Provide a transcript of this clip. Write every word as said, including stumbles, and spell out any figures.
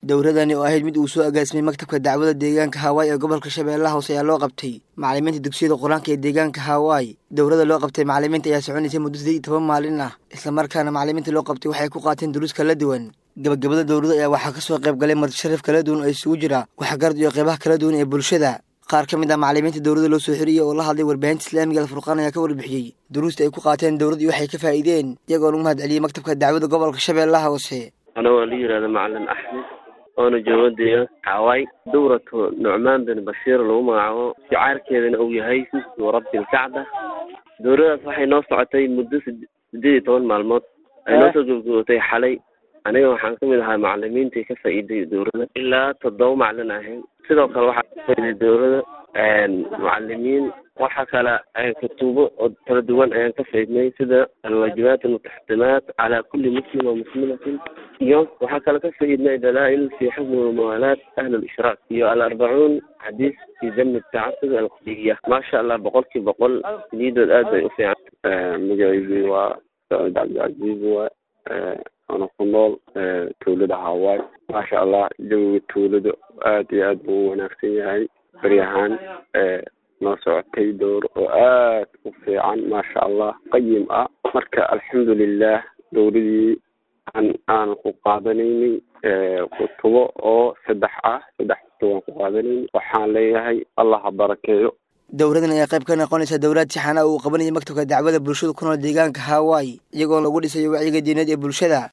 dowradani oo ahayd mid uu soo agaasimay maktabka dacwada deegaanka Hawaii ee gobolka Shabeellaha Hoose ayaa loo qabtay macallimiinta dugsiyada Quraanka ee deegaanka Hawaii. Dowrada loo qabtay macallimiinta ayaa soconaysay muddo siddeed iyo toban maalin ah, isla markaana macallimiinta loo qabtay waxay ku qaateen duruus kala duwan. Gabagabada dowrada ayaa waxaa ka soo qayb galay marti sharaf kala duwan oo isugu jira waxgarad iyo qaybaha kala duwan ee bulshada. qaar ka mid ah macallimiinta dowrada loo soo xiriyay oo la hadlay warbaahinta Islaamiga Al-Furqaan ayaa ka warbixiyay duruusta ay ku qaateen dowrada iyo waxay ka faa'iideen iyagoo u mahadceliyay maktabka dacwada gobolka Shabeellaha Hoose. أنا ولي هذا معلم أحمد وأنا جوادي حواي دورة نعمان بن بشير اللي هو معه شعار كذا أو يهيسس ورب الكعبة دورة صحيح نصعتي مدة سديد طول معلومات نص جوتي حالي أنا يوم حنكم لها معلمين تكفى إيدي دورة إلا تضو معلنا هين سيدا وكل واحد في الدورة معلمين وحكى على كتبه وتردوان أيام كفى سيدا الواجبات والتحتمات على كل مسلم ومسلمة يوم وحكى لك سيدنا دلائل في حكم وموالاة أهل الإشراك يو الأربعون حديث في ذم التعصب القضية ما شاء الله بقولك بقول جديد الآن يوفي مجاوبي وسعود عبد العزيز و أنا قنال تولد هواي ما شاء الله جو تولد آدي أدبو ونفسي هاي بريهان نصعتي دور وآت وفي عن ما شاء الله قيم أه مركا الحمد لله دوري عن أنا قادنيني كتبه أو سدح أه سدح توان قادنيني وحان ليهاي الله بركيه dowradan ayaa qayb ka noqonaysa dowlad saxana oo qabanaya maktabka dacwada bulshada ku nool deegaanka Hawaii iyagoo lagu dhisay wacyiga diineed ee bulshada.